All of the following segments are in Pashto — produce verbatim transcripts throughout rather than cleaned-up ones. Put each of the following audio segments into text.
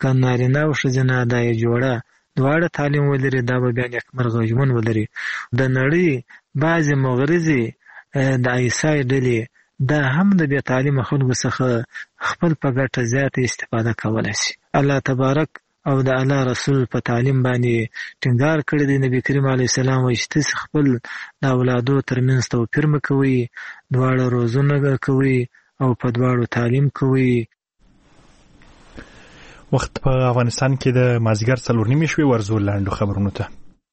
که نارینه او ښځینه دا یې جوړه دواړه تعلیم ولري، دا به بیا نیکمرغه ژوند ولري. د نړۍ بعضې مغرضې د عیسی ډلې دا هم د بې تعلیمه خلکو څخه خپل په ګټه زیاته استفاده کولی شي. الله تبارک او د الله رسول په تعلیم باندې ټینګار کړی دی. نبی کریم علیه السلام وایي چې تاسې خپل د اولادو ترمنځ توپیر مه کوئ، دواړه روزونه کوئ او په دواړو تعلیم کوئ. وخت په افغانستان کې د مازدیګر څلور نیمې شوې. ورځو لاندو خبرونو ته.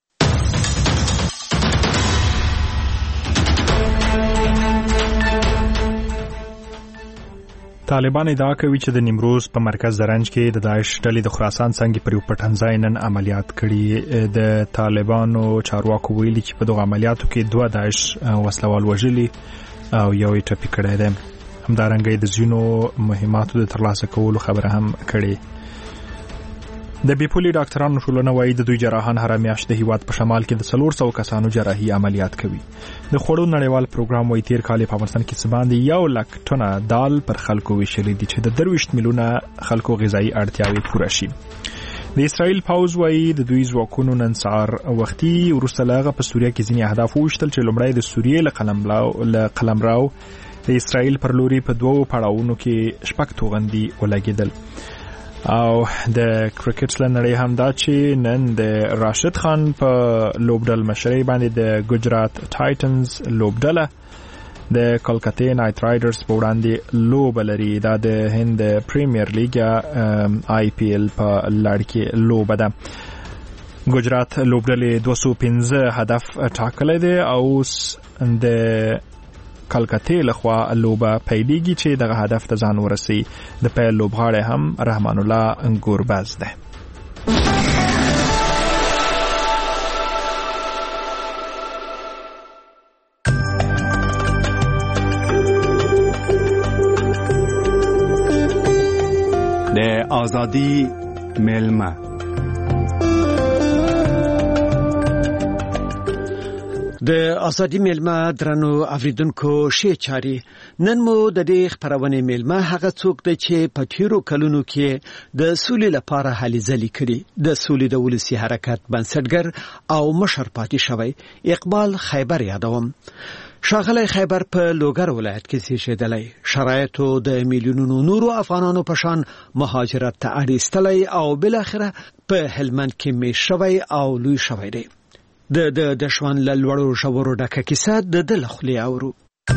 طالبان ادعا کوي چې د نیمروز په مرکز زرنج کې د داعش ډلې د خراسان څنګه پر یو پټنځای نن عملیات کړي. د طالبانو چارواکو ویلي چې په دغه عملیاتو کې دوه داعش وسلوال وژلي او یو یې ټپي کړی دی. همدارنګه د ځینو مهماتو د ترلاسه کولو خبره هم کړې. د بیپولي ډاکټرانو ټولنه وایي د دوی جراحان هره میاشت د هیواد په شمال کې د څلور سوو کسانو جراحي عملیات کوي. د خوړو نړیوال پروګرام وایي تیر کال په افغانستان کې څه باندې یو لک ټنه دال پر خلکو ویشلې دي چې د درویشت میلیونه خلکو غذایي اړتیاوې پوره شي. د اسرائیل پوځ وایي د دوی ځواکونو نن سهار وختي وروسته له هغه په سوریه کې ځینې اهداف وویشتل چې لومړی د سوریې له قلمرو د اسرائیل پر لوري په دوو پړاوونو کې شپږ توغندي ولګېدل. او د کرکټ له نړۍ هم دا چې نن د راشد خان په لوبډل مشرۍ باندې د ګجرات ټایټنز لوبډله د کلکتې نایټ رایډرز په وړاندې لوبه لري. دا د هند پریمیر لیګ یا آی پی ایل په لړ کې لوبه ده. ګجرات لوبډلې دوه سوه پنځه هدف ټاکلی دی او د کلکتې لخوا لوبه پیلیږي چې دغه هدف ته ځان ورسي. د پیل لوبغاړی هم رحمان الله ګورباز ده. د آزادی میلمه د آزادی میلمه درنو اوریدونکو ښې چاري. نن مو د دې خبرونه میلمه هغه څوک دی چې په تیرو کلونو کې د سولې لپاره هلې ځلې کړي، د سولې د ولسي حرکت بنسټګر او مشر پاتې شوی اقبال خیبر یادوم. شاغلی خیبر په لوګر ولایت کې زیږیدلی، شرایطو د میلیونونو نورو افغانانو په شان مهاجرت ته اړ ایستلی او بالاخره په هلمند کې میشت شوی او لوی شوی دی. د د د شوان له لوړو ژورو ډکه کیسه د ده له خولې اورو.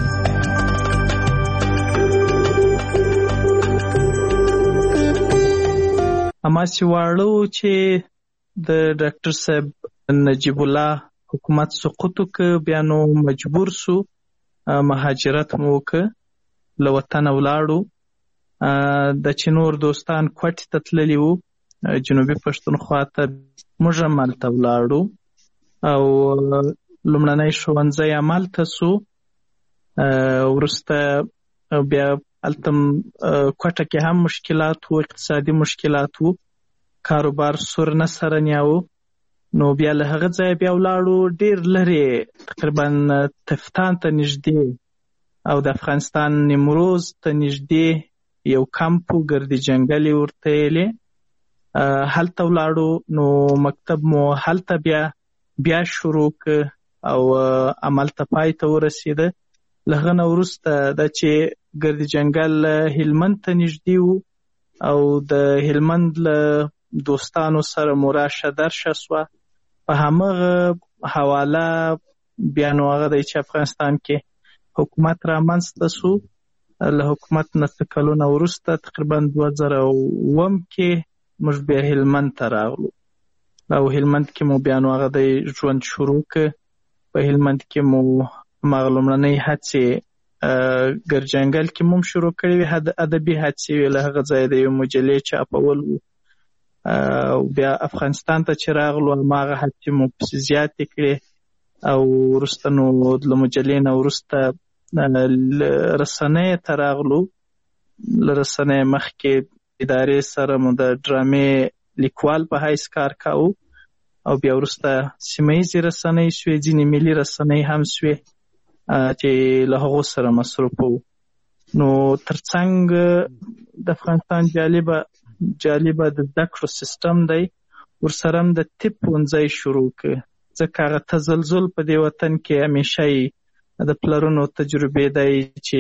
هماسې واړه و چې د ډاکټر صاحب نجیب الله حکومت سقوط وکړ، بیا نو مجبور سو مهاجرت مو وکړ، له وطنه ولاړو. د چې نور دوستان کوټې ته تللي وو جنوبي پښتونخوا ته، موږ هم هلته ولاړو او لومړنی ښوونځی همالته سو. وروسته بیا هلته کوټه کې هم مشکلات وو، اقتصادي مشکلات وو، کاروبار سور نه سره نیاوه. نو بیا له هغه ځایه بیا ولاړو ډېر لرې، تقریبا تفتان ته نږدې او د افغانستان نیمروز ته نږدې یو کمپ و، ګردي جنګل یې ورته ویلې. هلته ولاړو. نو مکتب مو هلته بیا بیا شروع که او عمل ته پای ته ورسېده. له هغه نه وروسته دا چې ګردي جنګل هلمند ته نږدې و او د هلمند له دوستانو سره مو راشه درشه سوه. په همغه حواله بیا نو هغه دی چې افغانستان کې حکومت رامنځته سو. له حکومت نه څه کلونه وروسته تقریبا دوه زره اووم کې موږ بیا هلمند ته راغلو او هلمند کې مو بیا نو هغه دی ژوند شروع که. په هلمند کې مو هماغه لومړنۍ هڅې ګرجنګل کې مو شروع کړې وې، ادبي هڅې وې، له هغه ځایه د یو مجلې چاپول و. بیا افغانستان ته چې راغلو هماغه هڅې مو پسې زیاتې کړې او وروسته نو له مجلې نه وروسته رسنیو ته راغلو. له رسنیو مخکې ادارې سره مو د ډرامې لیکوال په حیث کار کاوه او بیا وروسته سیمه ییزې رسنۍ سوې، ځینې ملي رسنۍ هم سوې چې له هغو سره مصروف وو. نو ترڅنګ د افغانستان جالبه جالبه د زده کړو سیستم دی، ورسره هم د طب ښوونځی شروع کړ، ځکه هغه تزلزل په دې وطن کې همیشه د پلرونو تجربې دی چې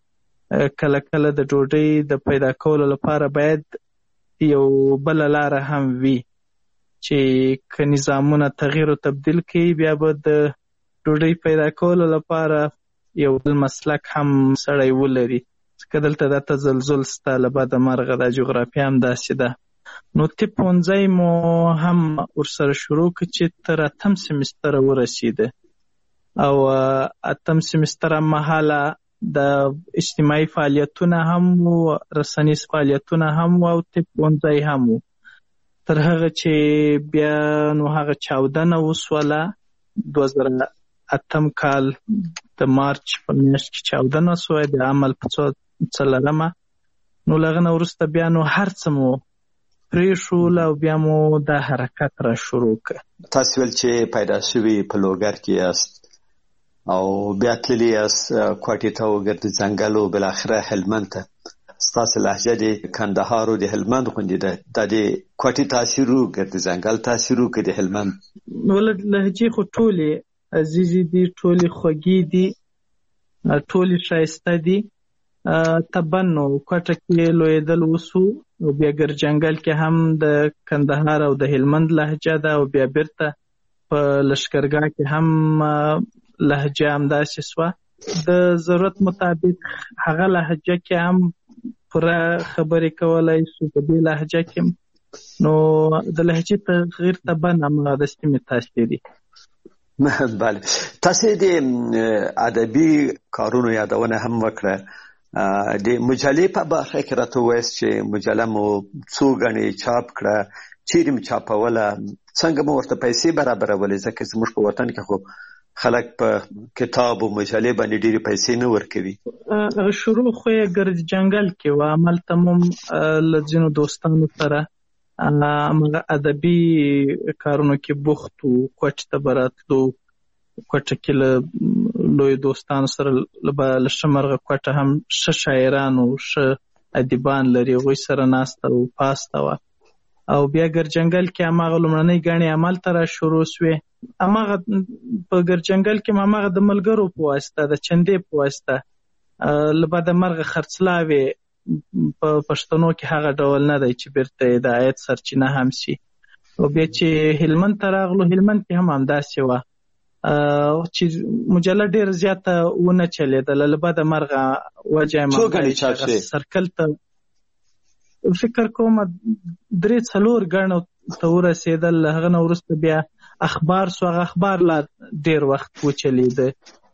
کله کله د ډوډۍ د پیدا کولو لپاره باید یو بله لاره هم وي چې که نظامونه تغییر و تبدیل کړي بیا به د ډوډۍ پیدا کولو لپاره یو بل مسلک هم سړی ولري، ځکه دلته دا تزلزل سته له بده مرغه دا جغرافیه هم داسې ده. نو طب ښوونځی مو هم ورسره شروع کړ چې تر اتم سمستره ورسېده او اتم سمستره مهاله د اجتماعي فعالیتونه هم و، رسنیز فعالیتونه هم و او طب ښوونځی هم و. تر هغه چې بیا نو هغه چاودنه وسوله، دوه زره اتم کال د مارچ په میاشت کې چاودنه وسوه د عمل په څلرمه. نو له هغه نه وروسته بیا نو هر څه مو پرېښول او بیا مو دا حرکت را شروع کړ. تاسو ویل چې پیدا شوي په لوګر کې یاست او بیا تللي یاست کوټې ته او ګرد ځنګل او بالاخره هلمند ته. ستاسو لهجه د کندهار او د هلمند غوندې ده، دا د کوټې تاثیر و ګرد ځنګل تاثیر و که د هلمند؟ ولې لهجې خو ټولې عزیزې دي، ټولې خوږې دي، ټولې ښایسته دي. طبعا نو کوټه کې لویدل وسو او بیا ګرجنګل کې هم د کندهار او د هلمند لهجه ده او بیا بیرته په لشکرګاه کې هم لهجه همداسې سوه. د ضرورت مطابق هغه لهجه کې هم پوره خبرې کولی سو په دې لهجه کې. نو د لهجې تغییر طبعا همغه د سیمې تاثیري. بله، تاسو د ادبي کارونو یادونه هم وکړه. د مجلې په برخه کې راته ووایاست چې مجله مو څو ګڼې چاپ کړه، چیرې مو چاپوله، څنګه مو ورته پیسې برابرولې؟ ځکه زموږ په وطن کې خو خلک په کتاب او مجلې باندې ډېرې پیسې نه ورکوي. شروع خو یې ګرد جنګل کې و، همالته مو له ځینو دوستانو سره همغه ادبي کارونو کې بوخت وو. کوټې ته به راتلو، کوټه کې له لوی دوستانو سره له ښه مرغه کوټه هم ښه شاعران او ښه ادیبان لري، هغوی سره ناسته او پاسته وه. او بیا ګرجنګل کې هماغه لومړنۍ ګڼې همالته را شروع سوې. هماغه په ګرجنګل کې هماغه د ملګرو په واسطه، د چندې په واسطه له بده مرغه خرڅلاوې په پښتنو کې هغه ډول نه دی چې بیرته د عاید سرچینه هم سي. او بیا چې هلمند ته راغلو، هلمند کې هم همداسې وه چې مجله ډېر زیاته ونه چلېدله، له بده مرغه وجه یې سرکل ته فکر کوم درې څلور ګڼو ته ورسېدل. له هغه نه وروسته بیا اخبار سو، هغه اخبار لا ډېر وخت وچلېده.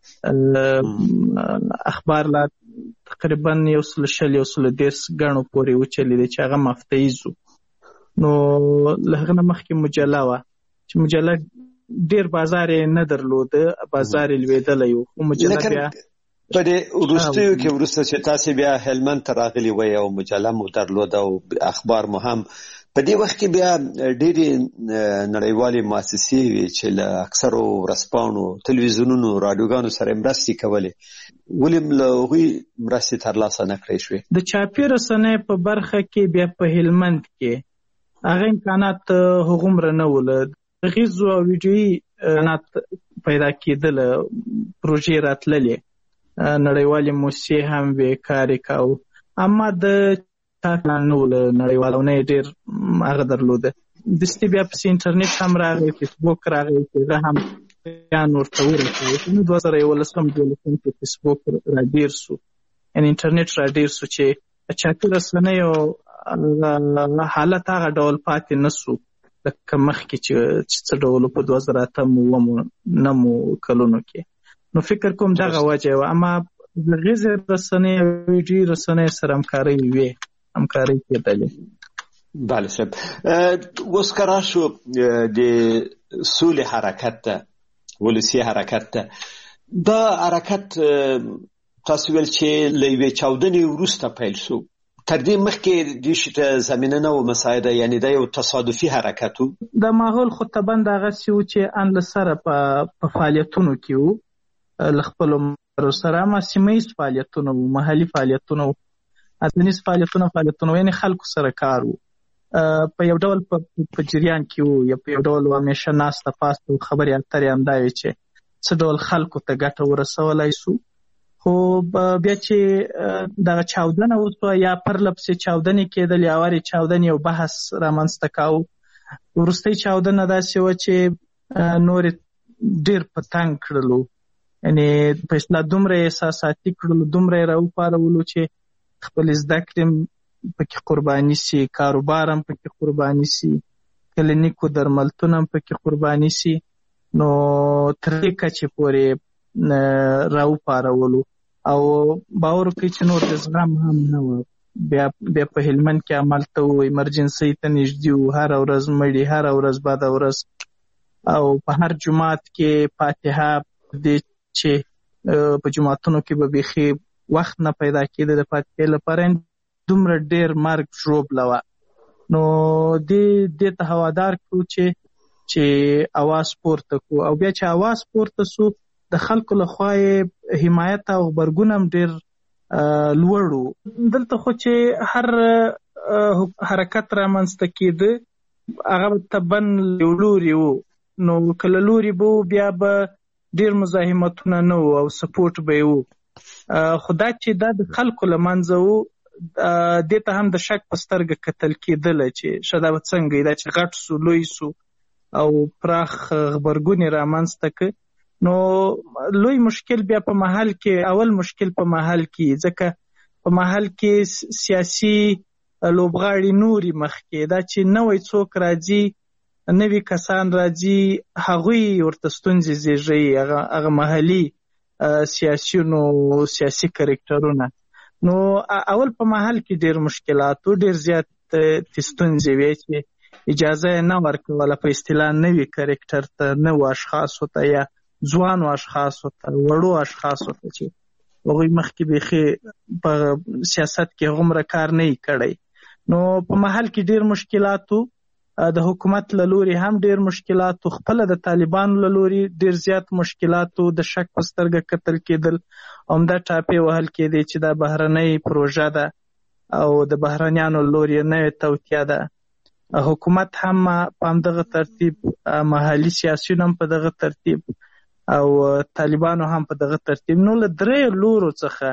اخبار لا تقریبا یو سل شل یو سل دېرش ګڼو پورې وچلېده چې هغه مفتیز و. نو له هغه نه مخکې مجله وه چې مجله ډېر بازار یې نه درلوده، بازار یې لوېدلی و. خو مجله بیا په دې وروستیو کې وروسته چې تاسې بیا هلمند ته راغلي وئ او مجله مو درلوده او اخبار مو هم، په دې وخت کې بیا ډېرې نړیوالې مؤسسې وې چې له اکثرو ورځپاڼو، تلویزیونونو، راډیوګانو سره مرستې کولې. ولې له هغوی مرستې ترلاسه نه کړی شوې؟ د چاپي رسنیو په برخه کې بیا په هلمند کې هغه امکانات هغومره نه وو. له غیزو او ویډیویي امکانات پیدا کېدله، پروژې راتللې، نړیوالې موسسې هم وې کار یې کاوه، اما د چاپ نه و له نړیوالو نه یې ډېر هغه درلوده. دستي بیا پسې انټرنیټ هم راغی، فیسبوک راغی چې هغه هم بیان ورته ورسېد. نو دوه زره یولسم دولسم کې فیسبوک را ډېر سو، یعنې انټرنیټ را ډېر سو چې چاپي رسنیو حالت هغه ډول پاتې نه سو لکه مخکې چې څه ډول په دوه زره اتم اوومو نهمو کلونو کې. نو فکر کوم دغه وجه وه. اما د غیزې رسنۍ او ویډیویي رسنۍ سره همکارۍ وې، همکارۍ کېدلې. بله صاحب، اوس که راشو د سولې حرکت ته، ولسي حرکت ته، دا حرکت تاسو ویل چې له یوې چاودنې وروسته پیل شو، تر دې مخکې دې شي ته زمینه نه وه مساعده، یعنې دا یو تصادفي حرکت و؟ د ماحول خو طبعا دغسې و چې ان له سره په فعالیتونو کې و، له خپلو مرو سره، اما سیمه ییز فعالیتونه و، محلي فعالیتونه و، ادنیز فعالیتونه فعالیتونه و، یعنې خلکو سره کار و. په یو ډول په جریان کې وو یا په یو ډول همیشه ناسته پاسته خبرې اترې همدا وې چې څه ډول خلکو ته ګټه ورسولی سو. خو بیا چې دغه چاودنه وسوه یا پرله پسې چاودنې کېدلې، اورې چاودنې یو بحث رامنځته کاوه. وروستۍ چاودنه داسې وه چې نورې ډېر په تنګ کړلو، یعنې په اصطلاح دومره احساساتي کړلو، دومره یې راوپارولو چې خپلې زده کړې پکې قرباني سي، کاروبار هم پکې قرباني سي، کلینیکو درملتون هم پکې قرباني سي. نو تر دې کچې پورې راوپارولو او باور وکړئ چې نور د زغم هم نه وه. بیا بیا په هلمند کې همالته وو، ایمرجنسۍ ته نږدې وو، هره ورځ مړي، هره ورځ بده ورځ، او په هر جومات کې فاتحه دې چې په جوماتونو کې به بیخي وخت نه پیدا کېده د فاتحې لپاره، دومره ډېر مرګ ژوبله وه. نو دې دې ته هوادار کړو چې چې اواز پورته کړو، او بیا چې اواز پورته سو د خلکو لخوا یې حمایت او غبرګون هم ډېر لوړ و. دلته خو چې هر حرکت رامنځته کېده هغه طبعاً یو لوري و، نو که له لوري به و بیا به ډېر مزاحمتونه نه و او سپورټ به یې و. خو دا چې دا د خلکو له منځه و، دې ته هم د شک په سترګه کتل کېدله چې ښه دا به څنګه دا چې غټ سو، لوی سو او پراخ غبرګون یې رامنځته که. نو لوی مشکل بیا په محل کې، اول مشکل په محل کې، ځکه په محل کې سیاسي لوبغاړي نوري مخکې، دا چې نوی څوک راځي، نوي کسان راځي، هغوی ورته ستونزې زیږوي، هغه محلي سیاسیونو سیاسي کرکټرونه. نو اول په محل کې ډېر مشکلات و، ډېر زیات ستونزې وې چې اجازه یې نه ورکوله په اصطلاح نوي کرکټر ته، نوو اشخاصو ته یا ځوانو اشخاصو ته، وړو اشخاصو ته چې هغوی مخکې بیخي په سیاست کې هغومره کار نه یې کړی. نو په محل کې ډېر مشکلات و، د حکومت له لوري هم ډېر مشکلات و، خپله د طالبانو له لوري ډېر زیات مشکلات و، د شک په سترګه کتل کېدل، همدا ټاپې وهل کېدې چې دا بهرنۍ پروژه ده او د بهرنیانو له لوري نوې توطیه ده. حکومت هم په همدغه ترتیب، محلي سیاسیون هم په دغه ترتیب او طالبانو هم په دغه ترتیب. نو له درې لورو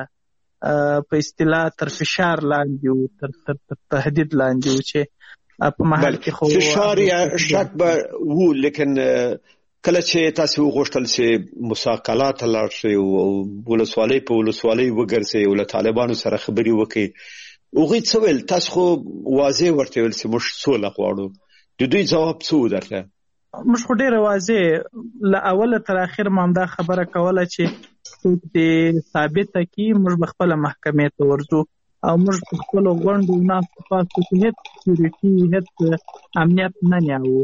څخه په اصطلاح تر فشار لاندې وو، تر تر تهدید لاندې وو چې په محل کې خو فشار یا شک به وو. لیکن کله چې تاسو وغوښتل چې مساقلات لاړ شئ او ولسوالۍ په ولسوالۍ وګرځئ او له طالبانو سره خبرې وکړئ، هغوی څه ویل؟ تاسو خو واضح ورته ویل چې موږ سوله غواړو، د دوی ځواب څه و درته؟ موږ خو ډېره واضح له اوله تر اخره ما همدا خبره کوله چې څوک دې ثابته کړي، موږ به خپله محکمې ته ورځو او موږ په خپلو غونډو ناستو پاستو کې هېڅ سیکیورټي، هېڅ امنیت نه نیاوو.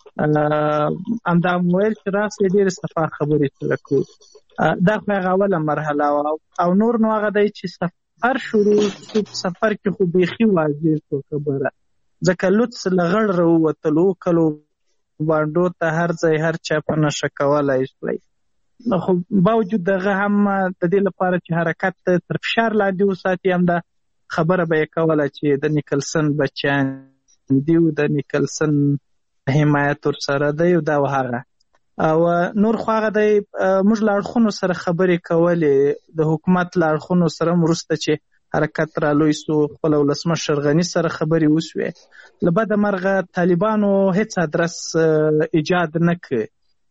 همدا مو ویل چې راسئ ډېرې صفا خبرې سره کړو. دا خو هغه اوله مرحله وه، او نور نو هغه دی چې سفر شروع شو. په سفر کې خو بیخي واضح شو خبره، ځکه لوڅ له غړ راووتلو، کلو بانډو ته هر ځای هر چا په نشه کولی شوی. خو باوجود دغه هم د دې لپاره چې حرکت تر فشار لاندې وساتي، همدا خبره به یې کوله چې د نیکلسن بچیان دي او د نیکلسن حمایت ورسره دی او دا هغه. او نور خو هغه دی موږ له اړخونو سره خبرې کولې، د حکومت له اړخونو سره وروسته چې حرکت را لوی سو، خپل ولسمشر غني سره خبرې وسوې. له بده مرغه طالبانو هیڅ ادرس ایجاد نه کړ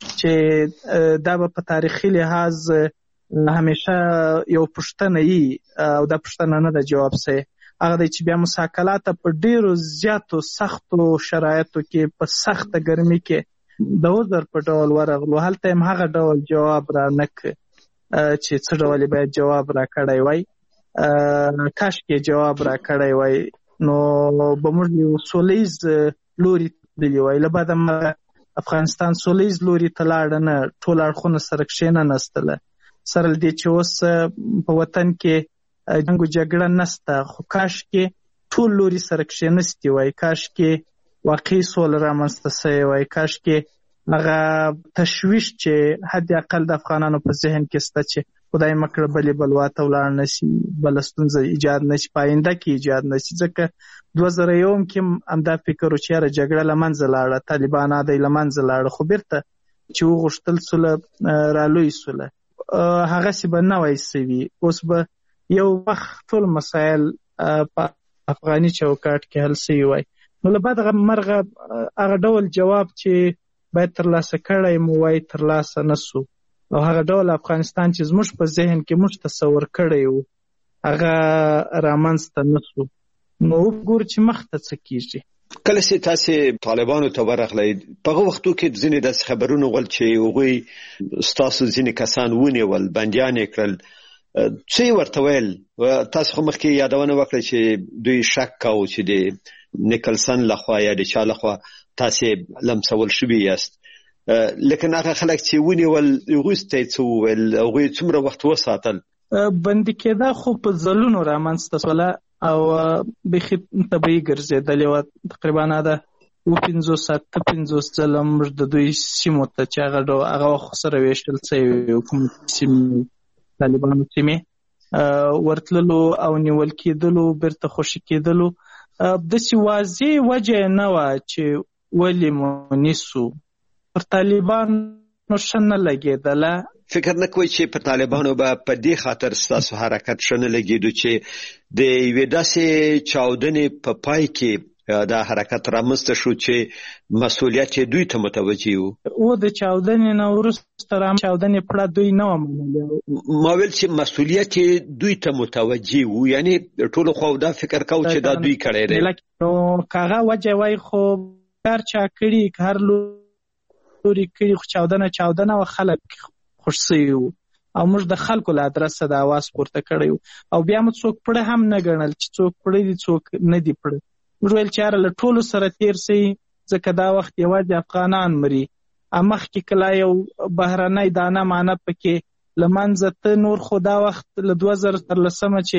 چې دا به په تاریخي لحاظ همیشه یو پوښتنه وي او دا پوښتنه نه ده جواب سي. هغه دی چې بیا مساکلات په ډیرو زیاتو سختو شرایطو کې په سخته ګرمي کې د عذر په ډول ورغلو، هلته هم هغه ډول جواب را نه کړ چې څه ډول باید جواب را کړی وای. کاش کې جواب را کړی وای نو به موږ یو سولیز لوري تللی وای. له بعده افغانستان سولیز لوري ته لاړه نه، ټول اړخونه سره کښېناستله. سره له دې چې اوس په وطن کې جنګ و جګړه نسته، خو کاش کې ټول لوري سره کښېنستي وای، کاش کې واقعي سوله رامنځته سوې وای، کاش کې هغه تشویش چې حد اقل د افغانانو په ذهن کې شته چې خدای مکړه بلې بلوا ته ولاړ نه شي، بله ستونزه ایجاد نه شي، په آینده کې ایجاد نه شي. ځکه دوه زره یو کې همدا فکر و چې یاره جګړه له منځه لاړه، طالبان دی له منځه لاړه، خو بیرته چې وغوښتل سوله رالوی سوله هغسې به نه وای سوي. اوس به یو وخت ټول مسایل په افغاني چوکاټ کې حل سوي وای. نو له بده مرغه هغه ډول جواب چې باید ترلاسه کړی مو وای ترلاسه نه سو، او هغه ډول افغانستان چې زموږ په ذهن کې موږ تصور کړی و هغه رامنځته نه سو. نو وګورو چې مخته څه کېږي. کله چې تاسې طالبانو ته ورغلئ په هغه وختو کې ځینې داسې خبرونه ول چې هغوی ستاسو ځینې کسان ونیول، بندیان یې کړل، څه یې ورته ویل؟ تاسو خو مخکې یادونه وکړه چې دوی شک کاوه چې د نیکلسن لخوا یا د چا لخوا تاسې لمسول شوي یاست، لیکن هغه خلک چې ونیول هغوی ته یې څه وویل؟ هغوی څومره وخت وساتل؟ بندي کېدا خو په ځلونو رامنځته سوله او بیخي طبیعي ګرځېدلې وه. تقریبا ده اوه پنځوس اته پنځوس ځله موږ د دوی سیمو ته چې هغه هغه وخت سره ویشتل شوي حکومتي سیمې، طالبانو سیمې ورتللو او نیول کېدلو، بیرته خوشي کېدلو. داسې واضح وجه نه وه چې ولې مو نیسو. پر طالبانو ښه نه لګېدله. فکر نه کوئ چې پر طالبانو به په دې خاطر ستاسو حرکت ښه نه لګېدو چې د یوې داسې چاودنې په پای کې دا حرکت رامنځته شو چې مسؤلیت یې دوی ته متوجه و؟ او د چاودنې نه وروسته را چاودنې پړه دوی نه وه منلې. ما ویل چې مسؤلیت یې دوی ته متوجه و، یعنې ټولو خوا دا فکر کوو چې دا دوی کړی دی. نو که هغه وجه وای خو هر چا کړي، که هر لوري کړي، خو چاودنه چاودنه و، خلک خوش سوي وو او موږ د خلکو له ادرسه د اواز پورته کړی وو. او بیا مو څوک پړه هم نه ګڼل چې څوک پړه دي څوک نه دي پړه. موږ ویل چې یاره له ټولو سره تېر سئ، ځکه دا وخت یوازې افغانان مري. مخکې کله یو بهرنی دانه مانه پکې له منځه ته، نور خو دا وخت له دوه زره ترلسمه چې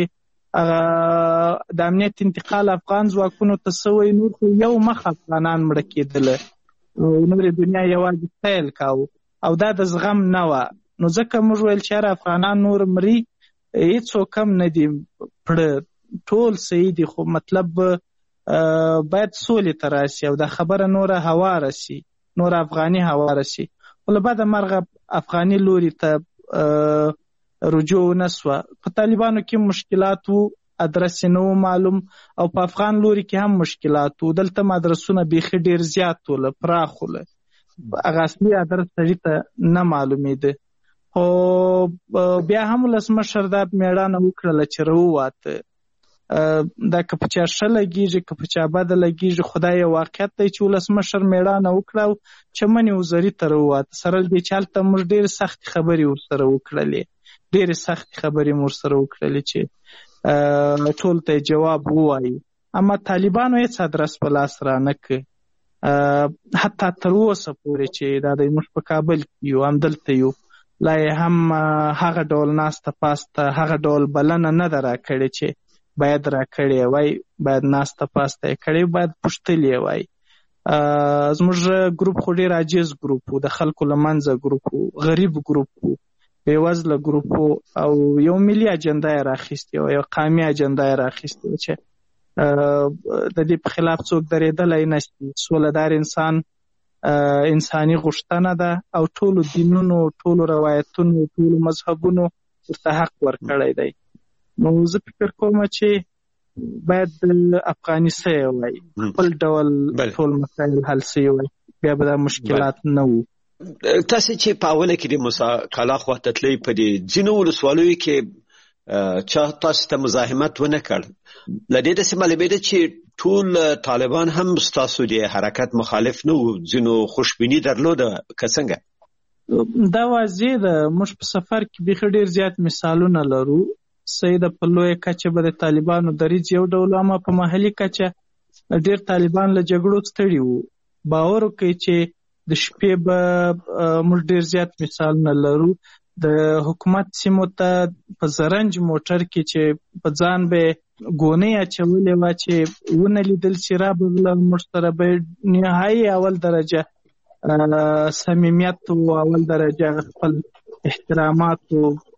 د امنیت انتقال افغان ځواکونو ته سوی، نور خو یو مخ افغانان مړه کېدله، نورې دنیا یوازې سیل کاوه او دا د زغم نه وه. نو ځکه موږ ویل چې یاره افغانان نور مري، هېڅوک هم نه دي پړه، ټول صحیح دي، خو مطلب باید سولې ته راشي او دا خبره نوره هواره شي، نوره افغاني هواره شي. خو له بده مرغه افغاني لوري ته رجوع نه سوه. په طالبانو کې مشکلات وو، ادرس نه و معلوم، او په افغان لوري کې هم مشکلات وو. دلته ادرسونه بیخي ډېر زیات وله، پراخ وله، هغه اصلي ادرس سړي ته نه معلومېده. خو بیا هم ولسمشر دا مېړانه وکړله چې راوواته. دا که په چا ښه لګېږي که په چا بده لګېږي، خو دا یو واقعیت دی چې ولسمشر مېړانه وکړه او چمن وزري ته راوواته. سره له دې چې هلته موږ ډېرې سختې خبرې ورسره وکړلې، ډېرې سختې خبرې مو ورسره وکړلې چې ټول ته جواب ووایي. اما طالبانو هېڅ ادرس په لاس رانه کړ، حتی تر اوسه پورې چې دا دی موږ په کابل کې یو، همدلته یو، لا یې هم هغه ډول ناسته پاسته، هغه ډول بلنه نه ده راکړې چې باید راکړې وای، باید ناسته پاسته یې کړې، باید پوښتلې یې وای. زموږ ګروپ خو ډېر عاجز ګروپ و، د خلکو له منځه ګروپ و، غریب ګروپ و، بېوزله ګروپ و، او یو ملي اجنډا یې راخیستې وه، یو قومي اجنډا یې راخیستې وه چې د دې په خلاف څوک درېدلی نه شي. سولهدار انسان انساني غوښتنه ده او ټولو دینونو، ټولو روایتونو، ټولو مذهبونو ورته حق ورکړی دی. نو زه فکر کوم چې باید افغاني سوی وای، خپل ډول ټول مسایل حل سوی وای، بیا به دا مشکلات نه وو. تاسې چې په اوله کې د موسی کالا خوا ته تلئ، په دې ځینو ولسوالیو کې چا تاسو ته مزاحمت ونه کړ؟ له دې داسې معلومېده چې ټول طالبان هم ستاسو د حرکت مخالف نه وو، ځینو خوشبیني درلوده که څنګه؟ دا واضح ده. موږ په سفر کې بیخي ډېر زیات مثالونه لرو. صحیح ده، په لویه کچه به د طالبانو دریځ یو ډول، اما په محلي کچه ډېر طالبان له جګړو ستړي وو. باور وکړئ چې د شپې به موږ ډېر زیات مثالونه لرو. د حکومت سیمو ته په زرنج موټر کې چې په ځان به ګونۍ اچولې وه چې ونه لیدل چې رابغله، موږ سره به نهایي اول درجه صمیمیت و، اول درجه خپل احترامات و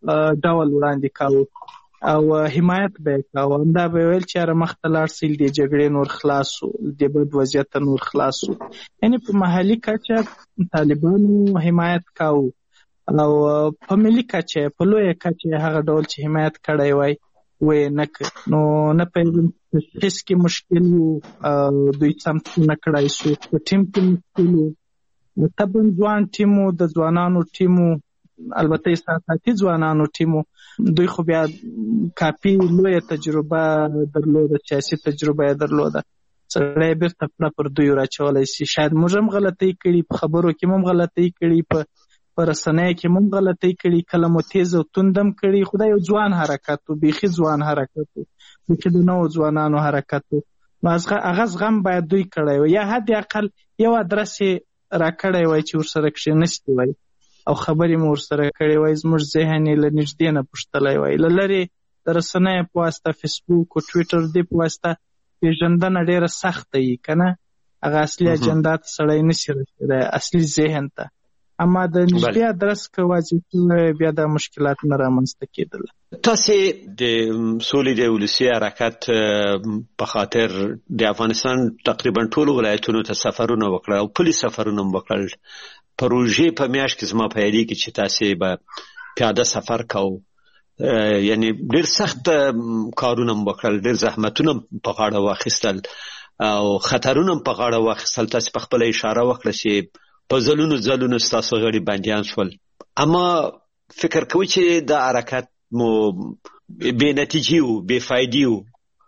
ډول وړاندې کاوه او حمایت به یې کاوه. همدا به ویل چې یاره مخته لاړ سئ د جګړې نور خلاص شو، د بد وضعیت نور خلاص شو. یعنې په محلي کچه طالبانو حمایت کاوه او په ملي کچه په لویه کچه هغه ډول چې حمایت کړی وای وی نه کړ. نو نه پوهېږم هېڅ کې مشکل و، دوی سمت نه کړی شو. په ټیم کې مشکل و، طبعا ځوان ټیم و، د ځوانانو ټیم و، البته احساساتي ځوانانو ټیم و. دوی خو بیا کافي لویه تجربه درلوده، سیاسي تجربه یې درلوده. سړی بېرته پړه پر دوی راچولی شي. شاید موږ هم غلطۍ کړي، په خبرو کې هم غلطۍ کړي، په په رسنیو کې هم غلطۍ کړي، کله مو تیز او توند هم کړي. خو دا یو ځوان حرکت و، بیخي ځوان حرکت و، بیخي د نوو ځوانانو حرکت و. نو هغه زغم باید دوی کړی و، یا حد اقل یو ادرس یې راکړی وای چې ورسره کښېنستي وای او خبرې مو ورسره کړې وای، زموږ ذهن یې له نږدې نه پوښتلی وای. له لرې د رسنیو په واسطه، فیسبوک او ټویټر دې په واسطه پېژندنه ډېره سخته وي که نه، هغه اصلي اجنډا ته سړی نشي رسېدی، اصلي ذهن ته. اما د نږدې ادرس که واضح شوی بیا دا مشکلات نه رامنځته کېدله. تاسې د سولې د ولسي حرکت په خاطر د افغانستان تقریبا ټولو ولایتونو ته سفرونه وکړل او پلي سفرونه هم وکړل. پروژې په میاشت کې زما په یادېږي چې تاسې به پیاده سفر کوو، یعنی ډېر سخت کارونه هم وکړل، ډېر زحمتونه په غاړه واخیستل او خطرونه هم په غاړه واخیستل. تاسې په خپله اشاره وکړه چې په ځلونو ځلونو ستاسو غړي بندیان شول، اما فکر کوئ چې دا حرکت مو بې نتیجې و، بې فایدې و،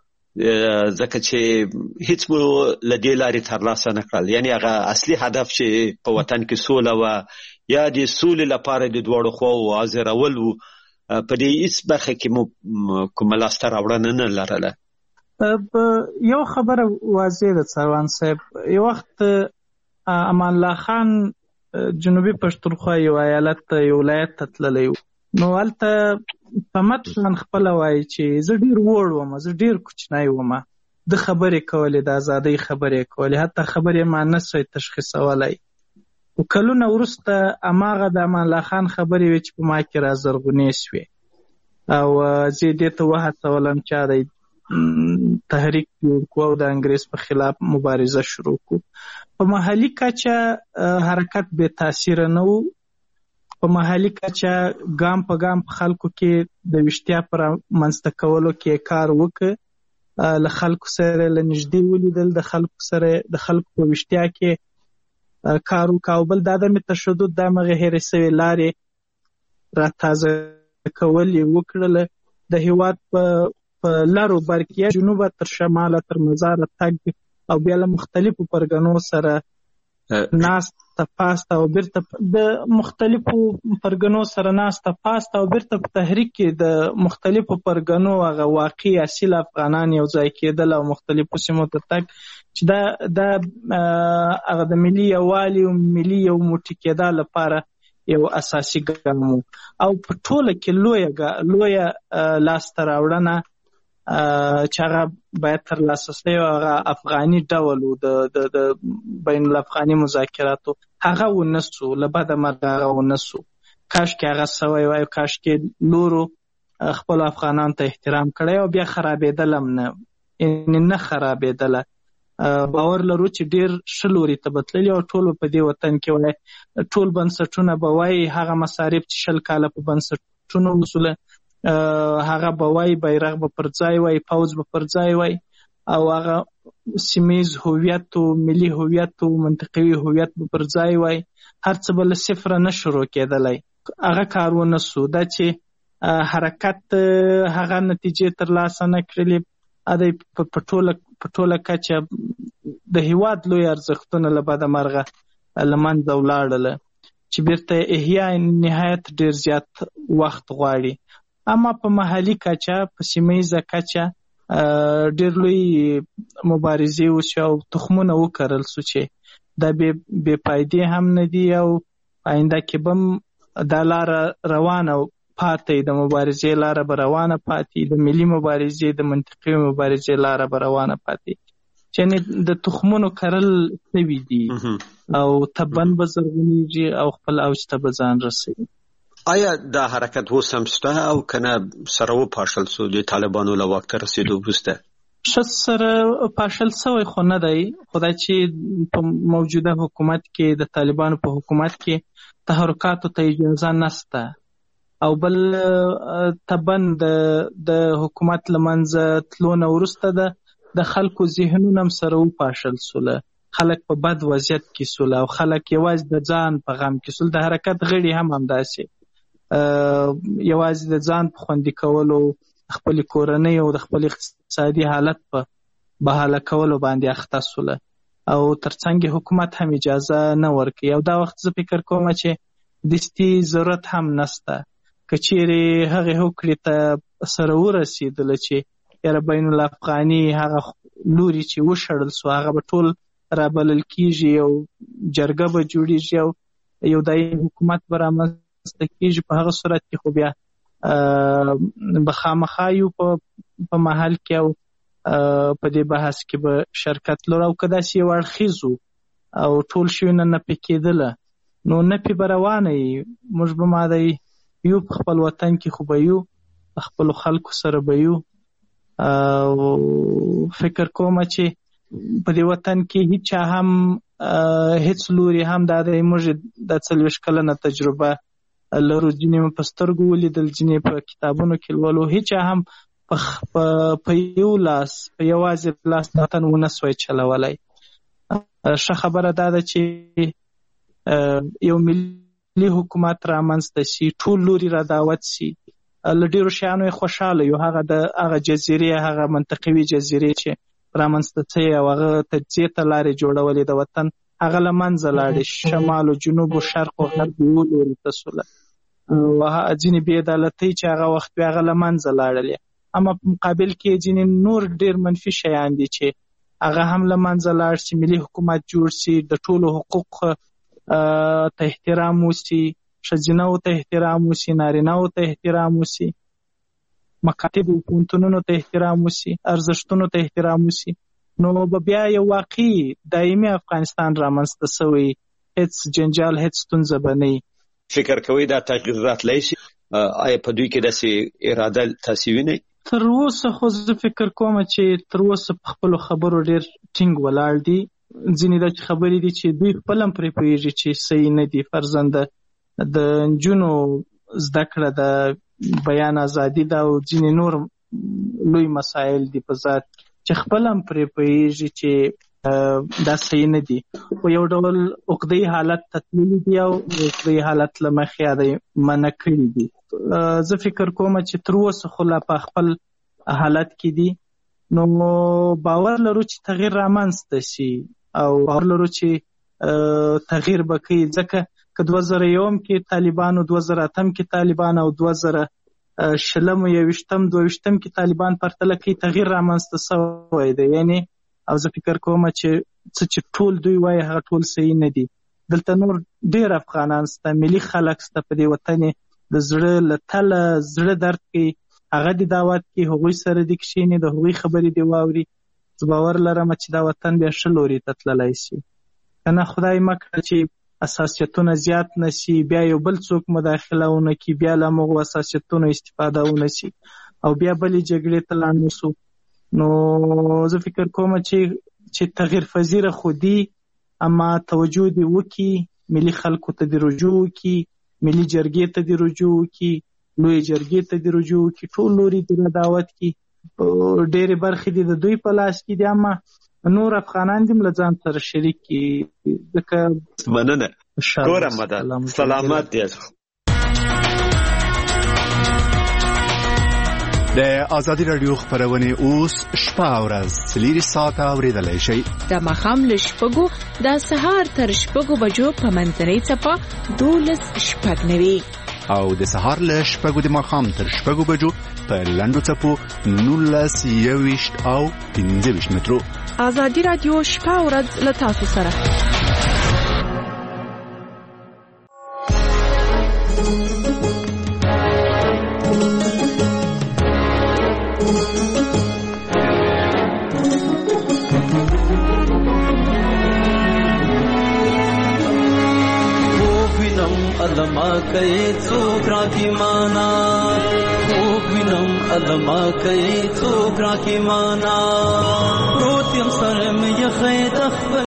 ځکه چې هیڅ مو له دې لارې ترلاسه نه کړل. یعنی هغه اصلي هدف چې په وطن کې سوله وه یا د سولې لپاره د دواړو خواوو حاضرول و، په دې هیڅ برخه کې مو کومه لاسته راوړنه نه لرله. یو خبره واضح ده څروان صاحب، یو وخت امان الله خان جنوبي پښتونخوا یو ایالت ته یو ولایت ته تللی و. نو هلته صمد خان خپله وایي چې زه ډېر وړ وم، زه ډېر کوچنی وم، د خبرې کولې، د ازادۍ خبرې کولې، حتی خبرې ما نه سوی تشخیصولی. خو کلونه وروسته هماغه د امان الله خان خبرې وې چې په ما کې رازرغونې شوې او زه یې دې ته وهڅولم چې دی تحریک جوړ کړو او د انګریز په خلاف مبارزه شروع کړو. په محلي کچه حرکت بې تاثیره نه و. په محلي کچه ګام په ګام په خلکو کې د ویښتیا پر منځته کولو کې کار وکړ، له خلکو سره له نږدې ولیدل، د خلکو سره د خلکو په ویښتیا کې کار وکړ. او بل د عدم تشدد د همغې هېرې سوې لارې راتازه کول یې وکړله. د هېواد په په لارو بر کې جنوبه تر شماله تر مزاره تګ او بیا له مختلفو پرګنو سره ناسته پاسته او بیرته د مختلفو پرګنو سره ناسته پاسته او بیرته په تحریک کې د مختلفو پرګنو هغه واقعي اصیل افغانان یو ځای کېدل او مختلفو سیمو ته تګ چې دا دا هغه د ملي یووالي او ملي یو موټی کېدا لپاره یو اساسي ګام و. او په ټوله کې لویه لویه لاسته راوړنه چې هغه باید ترلاسه شوی او هغه افغاني ډول و، د د بین الافغاني مذاکراتو، هغه ونه سو، له بده مرغه هغه ونه سو. کاشکې هغه سوی وای، کاشکې نورو خپلو افغانانو ته احترام کړی او بیا خرابېدل هم نه، یعنې نه خرابېدله. باور لرو چې ډېر ښه لوري ته به تللي او ټول په دې وطن کې وای، ټول بنسټونه به وایي هغه مصارف چې شل کاله په بنسټونو وسوله، هغه به وای بیرغ به پر ځای وای، پوځ به پر ځای وای، او هغه سیمیز هویت او ملي هویت او منطقوي هویت به پر ځای وای، هر څه به له صفره نه شروع کېدلی. هغه کار ونه سو. دا چې حرکت هغه نتیجې ترلاسه نه کړلې، ادی په ټوله په ټوله کچه د هېواد لوی ارزښتونه له بده مرغه له منځه ولاړله چې بیرته احیا نهایت ډېر زیات وخت غواړي. اما په محلي کچه، په سیمهیزه کچه ډېر لوی مبارزې وشوې او تخمونه وکرل سو چې دا بې فایدې هم نه دي او آینده کې به هم دا لاره روانه پاتې، د مبارزې لاره به روانه پاتې، د ملي مبارزې د منطقي مبارزې لاره به روانه پاتې، چې د تخمونو کرل شوي دي او تبن به زرغونېږي او خپل اوج ته به ځان رسوي. آیا دا حرکت و سمسته او کنه سره و پاشل سو د طالبانو له واک ته رسیدو وروسته؟ شت سره پاشل سوی خو نه دی، خدای چې په موجوده حکومت کې د طالبانو په حکومت کې تحرکاتو ته اجازه نسته، او بل تبن د د حکومت لمنځه تلو نه وروسته ده د خلکو ذهنونه هم سره و پاشل سوله، خلک په بد وضعیت کې سوله او خلک یوازې د ځان په غم کې سول. د حرکت غړي هم همداسې یوازې د ځان په خوندي کولو، خپل کورنۍ او د خپل اقتصادي حالت په بحاله کولو باندې اخته سوله، او ترڅنګ حکومت هم اجازه نه ورکوي. او دا وخت زه فکر کوم چې دستي ضرورت هم نسته، که چیرې هغې هوکړې ته سره ورسېدله چې یاره بین الافغاني هغه لوري چې وشړل سو هغه به ټول رابلل کېږي او جرګه به جوړېږي او یو دایمي حکومت به رامنځته کېږي. په هغه صورت کې خو بیا به خامخا یو په محل کې او په دې بحث کې به شرکت لرو، او که داسې یو اړخیز او ټول شیونه نه پې کېدله نو نه پې به روانه یي. موږ به ماده یو په خپل وطن کې خو به یو، په خپلو خلکو سره به یو. او فکر کومه چې په دې وطن کې هیچا هم هیڅ لوري هم دا دی موږ د څلوېښت کلنه تجربه لرو، ځینې مو په سترګو ولیدل، ځینې په کتابونو کې لولو، هیچا هم په یو لاس په یوازې لاس د وطن ونه سوی چلولی. ښه خبره دا ده چې یو ملي حکومت رامنځته سي، ټول لوري را دعوت سي، له ډېرو شیانو یې خوشحاله یو، هغه د هغه جزیرې هغه منطقوي جزیرې چې رامنځته سوی او هغه تجزیې ته لارې جوړولې د وطن هغه له منځه لاړې، شمال او جنوب او شرق او غرب یو لوري ته سوله، ځینې بې عدالتۍ چې هغه وخت وې هغه له منځه لاړلې. اما په مقابل کې ځینې نور ډېر منفي شیان دي چې هغه هم له منځه لاړ سي، ملي حکومت جوړ سي، د ټولو حقوق ته احترام وسي، ښځینه‌و ته احترام وسي، نارینه‌و ته احترام وسي، مکاتب او پوهنتونونو ته احترام وسي، ارزښتونو ته احترام وسي، نو به بیا یو واقعي دایمي افغانستان رامنځته سوی، هیڅ جنجال هیڅ ستونزه به نه وي. فکر کوئ دا تغییر راتلی شي؟ آیا په دوی کې داسې اراده تاسې وینئ؟ تر اوسه خو زه فکر کوم چې تر اوسه په خپلو خبرو ډېر ټینګ ولاړ دي. ځینې داسې خبرې دي چې دوی خپل هم پرې پوهېږي چې صحیح نه دي، فرضاً د نجونو زده کړه، د بیان ازادي ده او ځینې نور لوی مسایل دي په ذات چې خپل هم پرې پوهېږي چې دا صحیح نه دي، خو یو ډول عقده‌ي حالت ته تللي دي او عقده‌ي حالت له مخې یې منع کړي دي. زه فکر کوم چې تر اوسه خو لا په خپل حالت کې دي، نو باور لرو چې تغییر رامنځته سي او باور لرو چې تغییر به کوي، ځکه که دوه زره یوم کې طالبان او دوه زره اتم کې طالبان او دوه زره شلم او یوویشتم دوه ویشتم کې طالبان پرتله کوي، تغییر رامنځته سوی دی. یعنی او زه فکر کوم چې څه چې ټول دوی وایي هغه ټول صحیح نه دي. دلته نور ډېر افغانان سته، ملي خلک سته په دې وطن د زړه له تله زړه درد کوي، هغه دې دعوت کوي، هغوی سره دې کښېني، د هغوی خبرې دې واوري. زه باور لرم چې دا وطن بیا ښه لوري ته تللی سي، که نه خدای مه کړه چې اساسیتونه زیات نه سي، بیا یو بل څوک مداخله ونه کړي، بیا له همغو اساسیتونو استفاده ونه سي او بیا بلې جګړې ته لاړ نه سو. نو زه فکر کوم چې چې تغییر پذیره خو دي، اما توجه دې وکړي، ملي خلکو ته دې رجوع وکړي، ملي جرګې ته دې رجوع وکړي، لویې جرګې ته دې رجوع وکړي، ټول لوري دې دعوت کړي. ډېرې برخې دې د دوی په لاس کې دي، اما نور افغانان دې هم له ځان سره شریک کړي. ځکه مننه ګوره مدد سلامت دی. د ازادي رادیو خبرونه اوس شپه او ورځ څلور ساعته اوریدلای شئ. د ماښام له شپږو د سهار تر شپږو بجو په منځنۍ څپه دولس شپږ نوي او د سهار له شپږو د ماښام تر شپږو بجو په لنډو څپو نولس یوویشت او پنځه ویشت مترو. ازادي رادیو شپه او ورځ له تاسو سره. علما کوي څوک راکی معنا خوب وینم علما کوي څوک راکی معنا روت يم سره مې خې د